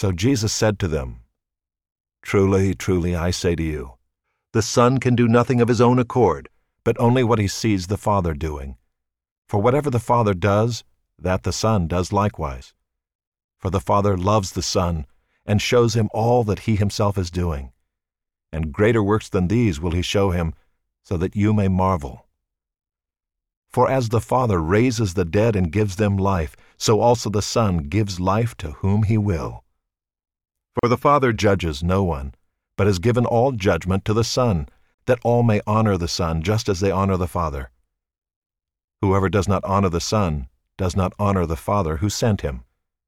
So Jesus said to them, "Truly, truly, I say to you, the Son can do nothing of his own accord, but only what he sees the Father doing. For whatever the Father does, that the Son does likewise. For the Father loves the Son, and shows him all that he himself is doing. And greater works than these will he show him, so that you may marvel. For as the Father raises the dead and gives them life, so also the Son gives life to whom he will. For the Father judges no one, but has given all judgment to the Son, that all may honor the Son just as they honor the Father. Whoever does not honor the Son does not honor the Father who sent him.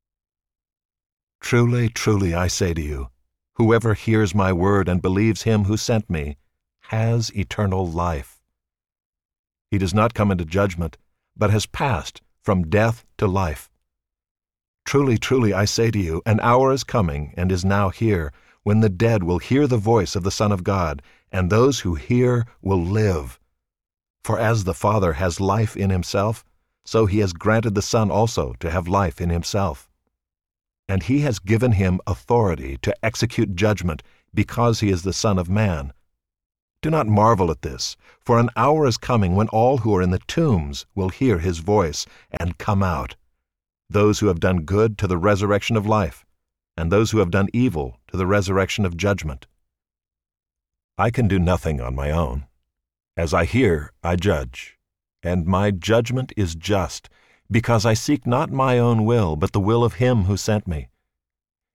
Truly, truly, I say to you, whoever hears my word and believes him who sent me has eternal life. He does not come into judgment, but has passed from death to life. Truly, truly, I say to you, an hour is coming and is now here, when the dead will hear the voice of the Son of God, and those who hear will live. For as the Father has life in himself, so he has granted the Son also to have life in himself. And he has given him authority to execute judgment, because he is the Son of Man. Do not marvel at this, for an hour is coming when all who are in the tombs will hear his voice and come out, those who have done good to the resurrection of life, and those who have done evil to the resurrection of judgment. I can do nothing on my own. As I hear, I judge, and my judgment is just, because I seek not my own will, but the will of him who sent me.